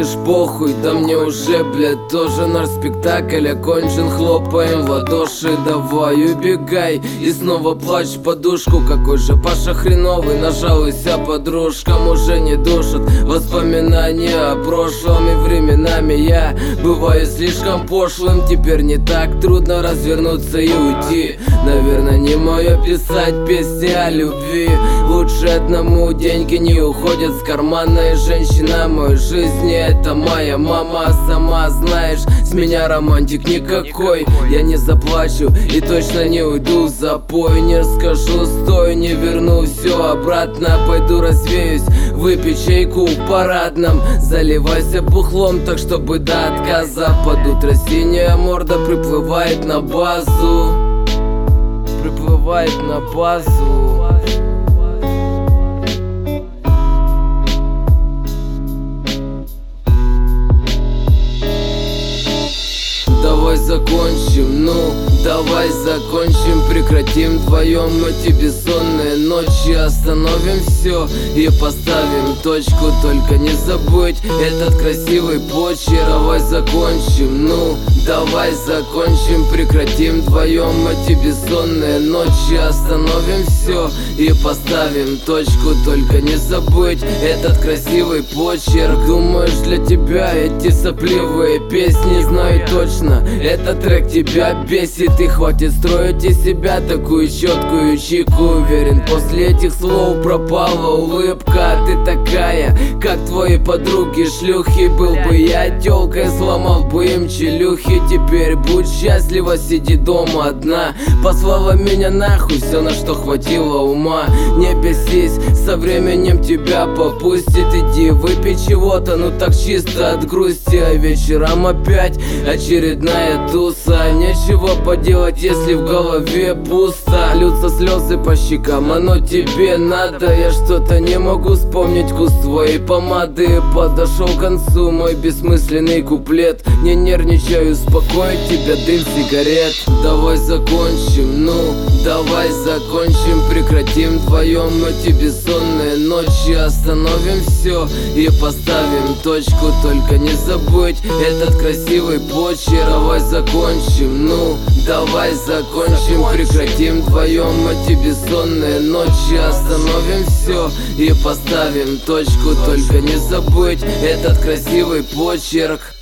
говоришь похуй, да мне уже, блядь, тоже наш спектакль окончен. Хлопаем в ладоши, давай убегай и снова плачь в подушку. Какой же Паша хреновый, нажалуйся подружкам. Уже не душат воспоминания о прошлом, и временами я бываю слишком пошлым. Теперь не так трудно развернуться и уйти. Наверное, не мое писать песни о любви. Лучше одному деньги не уходят с кармана. И женщина моей жизни — это моя мама. Сама знаешь, с меня романтик никакой. Я не заплачу и точно не уйду в запой. Не расскажу, стой, не верну все обратно. Пойду развеюсь, выпью чайку в парадном. Заливайся бухлом так, чтобы до отказа. Под утро синяя морда приплывает на базу. Приплывает на базу. Давай закончим, ну, давай закончим, прекратим вдвоем эти бессонные ночи. Остановим все и поставим точку. Только не забудь этот красивый почерк. Давай закончим, ну, давай закончим, прекратим вдвоем эти бессонные ночи. Остановим все и поставим точку. Только не забудь этот красивый почерк. Думаешь, для тебя эти сопливые песни? Знаю точно, этот трек тебя бесит. И хватит строить из себя такую четкую чику. Уверен, после этих слов пропала улыбка. Ты такая, как твои подруги шлюхи. Был бы я тёлкой, сломал бы им челюхи. Теперь будь счастлива, сиди дома одна. Послала меня нахуй все, на что хватило ума. Не бесись, со временем тебя попустит. Иди выпей чего-то, ну так чисто от грусти. А вечером опять очередная туса. Нечего поделать, если в голове пусто. Льются слезы по щекам, оно тебе надо. Я что-то не могу вспомнить вкус твоей помады. Подошел к концу мой бессмысленный куплет. Не нервничай, успокоит тебя дым сигарет. Давай закончим, ну, давай закончим, прекратим вдвоем эти бессонные ночи. Остановим все и поставим точку. Только не забудь этот красивый почерк. Давай закончим, ну, давай закончим, прекратим вдвоем эти бессонные ночи. Остановим все и поставим точку. Только не забудь этот красивый почерк.